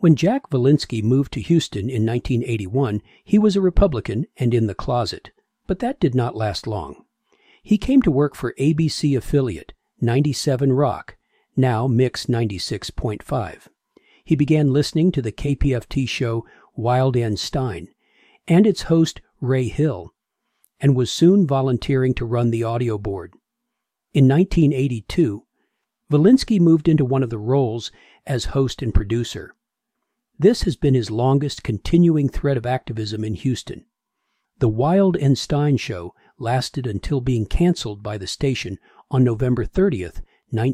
When Jack Valinsky moved to Houston in 1981, he was a Republican and in the closet, but that did not last long. He came to work for ABC affiliate 97 Rock, now Mix 96.5. He began listening to the KPFT show Wild and Stein and its host Ray Hill, and was soon volunteering to run the audio board. In 1982, Valinsky moved into one of the roles as host and producer. This has been his longest continuing thread of activism in Houston. The Wild and Stein show lasted until being canceled by the station on November 30th,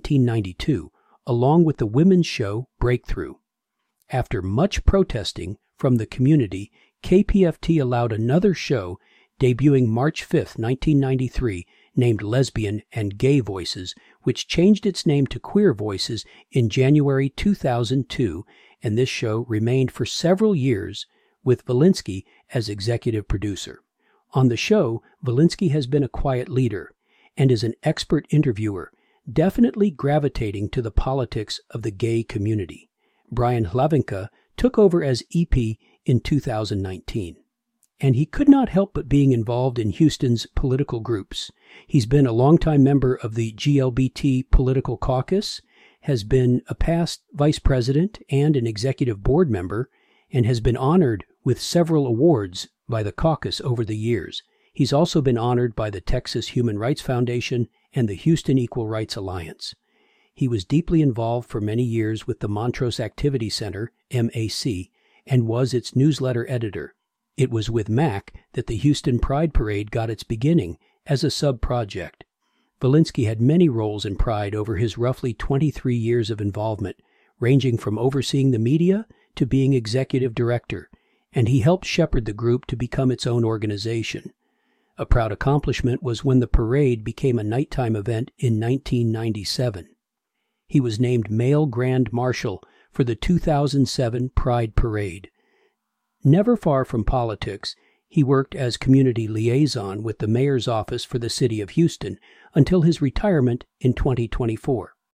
1992, along with the women's show Breakthrough. After much protesting from the community, KPFT allowed another show debuting March 5, 1993, named Lesbian and Gay Voices, which changed its name to Queer Voices in January 2002, and this show remained for several years with Valinsky as executive producer. On the show, Valinsky has been a quiet leader and is an expert interviewer, definitely gravitating to the politics of the gay community. Brian Hlavinka took over as EP in 2019. And he could not help but being involved in Houston's political groups. He's been a longtime member of the GLBT Political Caucus, has been a past vice president and an executive board member, and has been honored with several awards by the caucus over the years. He's also been honored by the Texas Human Rights Foundation and the Houston Equal Rights Alliance. He was deeply involved for many years with the Montrose Activity Center, MAC, and was its newsletter editor. It was with MAC that the Houston Pride Parade got its beginning as a sub-project. Valinsky had many roles in Pride over his roughly 23 years of involvement, ranging from overseeing the media to being executive director, and he helped shepherd the group to become its own organization. A proud accomplishment was when the parade became a nighttime event in 1997. He was named Male Grand Marshal for the 2007 Pride Parade. Never far from politics, he worked as community liaison with the mayor's office for the city of Houston until his retirement in 2024.